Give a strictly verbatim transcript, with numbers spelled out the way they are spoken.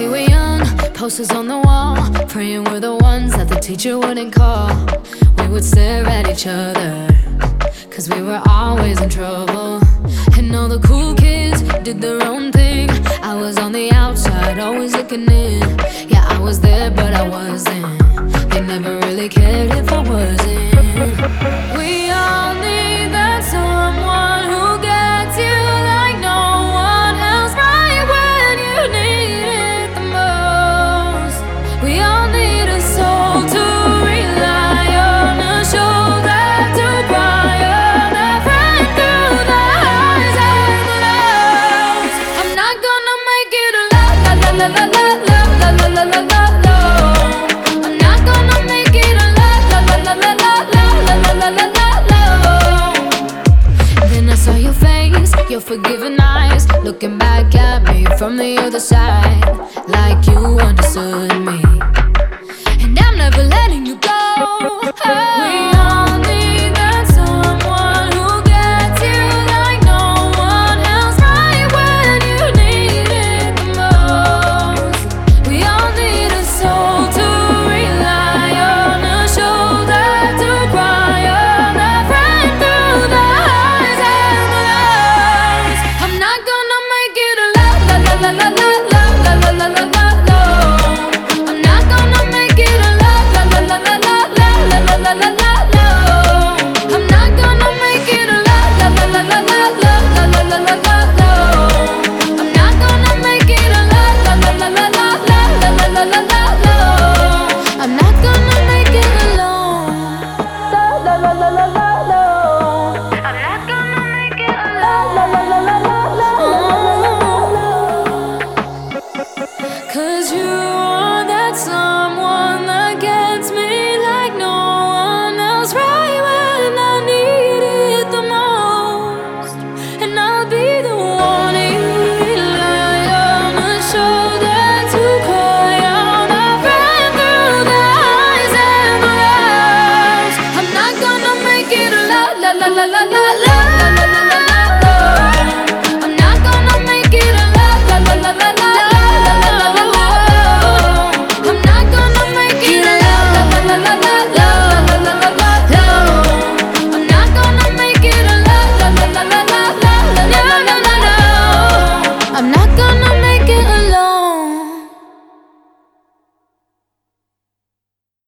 we were young, posters on the wall, praying we're the ones that the teacher wouldn't call. We would stare at each other, cause we were always in trouble. And all the cool kids did their own thing. I was on the outside, always looking in. Yeah, I was there, but I wasn't. They never really cared if I wasn't. We all need that someone who gets you like no one else, right when you need it the most. We all need a soul to rely on, a shoulder to cry on, a friend through the highs and the lows. I'm not gonna make it a la la la la la la la la la la la la la. I'm not gonna make it a la la la la la la la la la la la la. Then I saw your face, your forgiving eyes, looking back at me from the other side, like you understood me. And I'm never letting you go. Oh.